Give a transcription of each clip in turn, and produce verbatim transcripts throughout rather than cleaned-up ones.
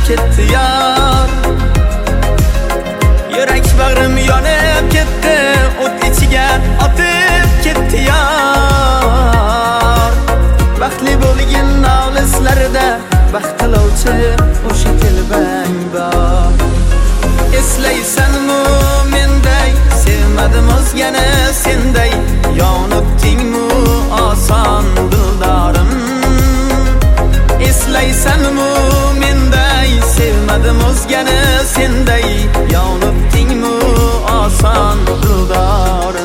ketdi yar. Yurak bag'rim yonib ketdi, o't ichiga otib ketdi yar. Baxtli bo'lgin olislarda baxt tilovchi o'sha kelbang bor. Eslaysanmi menday, sevmadim o'zgani senday, yonibdingmi oson dildorim. Eslaysanmi menday, sevmadim o'zgani senday, yonibdingmi oson dildorim.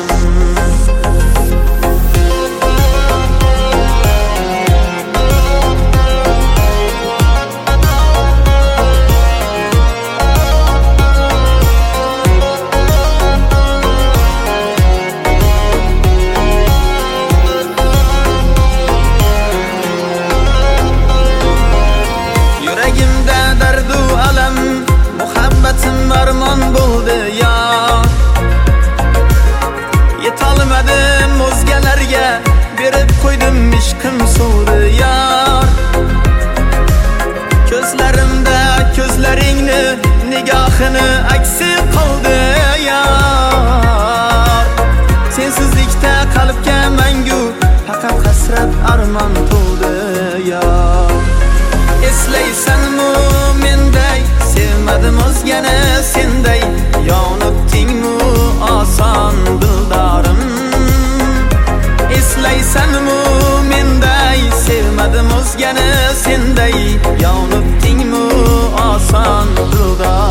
Muhabbatim armon bo'ldi yar. Yetolmadim o'zgalarga, berib qo'ydim ishqim suvdi yar. Ko'zlarimda ko'zlaringni nigohini aksi qoldi yar. Sensizlikda qalbga mangu faqat hasrat armon to'ldi yar. Eslaysanmi menday, sevmadim o'zgani senday, yonibdingmi oson dildorim. Eslaysanmi menday, sevmadim o'zgani senday, yonibdingmi oson dildorim.